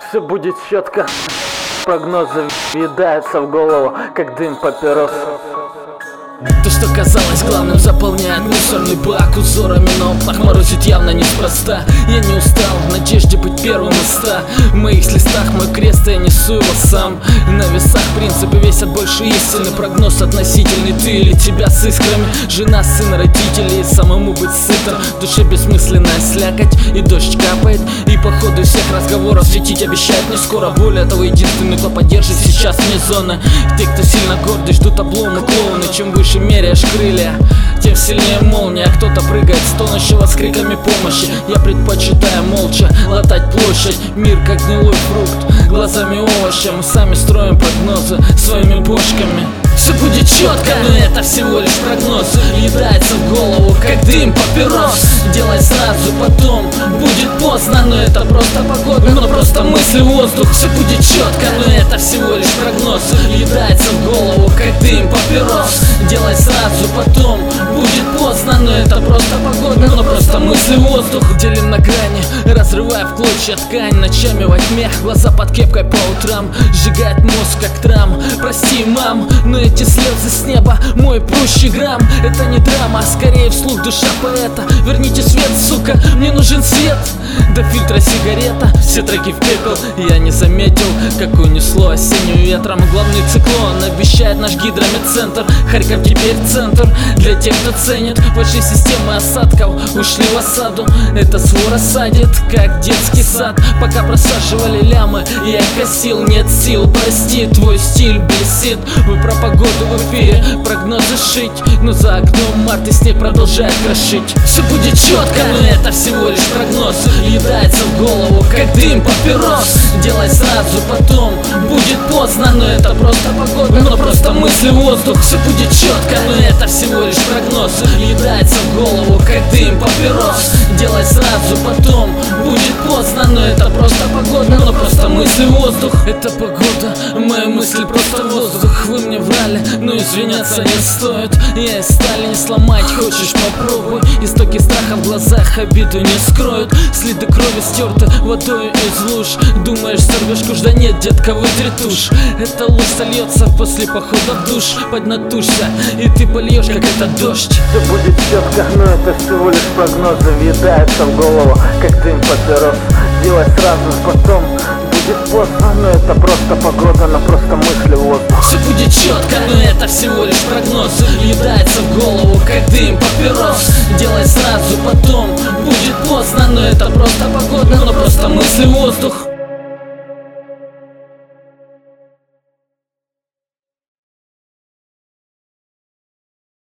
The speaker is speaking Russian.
Все будет четко. Прогнозы въедаются в голову, как дым папирос. То, что казалось главным, заполняет мусорный бак узорами, но морозит явно неспроста. Я не устал в надежде быть первым из 100. В моих листах мой крест, я несу его сам. На весах принципы весят больше истины. Прогноз относительный, ты или тебя с искрами. Жена, сын, родители, и самому быть сытым. В душе бессмысленная слякоть, и дождь капает. И по ходу всех разговоров светить обещает не скоро. Более того, единственный, кто поддержит сейчас вне зоны. Те, кто сильно гордый, ждут обломы клоуны. Чем выше меряешь крылья, тем сильнее молния. Кто-то прыгает с тонущего с криками помощи. Я предпочитаю молча латать площадь. Мир как гнилой фрукт, глазами овоща. Мы сами строим прогнозы своими бошками. Все будет четко, но это всего лишь прогноз. Въедается в голову, как дым папирос. Делай сразу, потом будет поздно. Но это просто погода, но просто мысли воздух. Все будет четко, но это всего лишь прогноз. Въедается в голову, как дым папирос. Делай сразу, потом будет поздно. Но это просто погода, но просто мысли воздух. Делим на грани, разрывая в клочья ткань. Ночами во тьме, глаза под кепкой по утрам. Сжигает мозг, как трам. Прости, мам, но эти слезы с неба мой пущий грамм. Это не драма, а скорее вслух душа поэта. Верните свет, сука, мне нужен свет. До фильтра сигарета, все треки в пепел. Я не заметил, как унесло осенним ветром. Главный циклон обещает наш гидрометцентр. Харьков теперь центр для тех, кто ценит. Ваши системы осадков ушли в осаду. Это свора садит, как детский сад. Пока просаживали лямы, я их косил. Нет сил, прости, твой стиль бесит. Вы про погоду в эфире прогнозы шить, но за окном март и снег продолжает крошить. Все будет четко, но это всего лишь прогноз. Въедается в голову, как дым папирос. Делай сразу, потом будет поздно. Но это просто погода, но просто мысли воздух. Все будет четко, но это всего лишь прогноз. Въедается в голову, как дым папирос. Делай сразу, потом будет поздно. Но это просто погода, но просто мысли воздух. Это погода, мои мысли просто воздух. Вы мне врали, но извиняться не стоит. Я из стали не сломать, хочешь попробуй. Истоки страха в глазах обиду не скроют. Следы крови стерты водой из луж. Думаешь, сорвешь куш, да нет, детка, вытри тушь. Эта ложь сольется после похода в душ. Поднатужься, и ты польешь, как это дождь. Все будет четко, но это всего лишь прогнозы. Въедаются в голову, как дым папирос. Делай сразу, потом будет поздно. Но это просто погода, но просто мысли воздух. Все будет четко, но это всего лишь прогноз. Въедается в голову, как дым папирос. Делай сразу, потом будет поздно. Но это просто погода, но просто мысли воздух.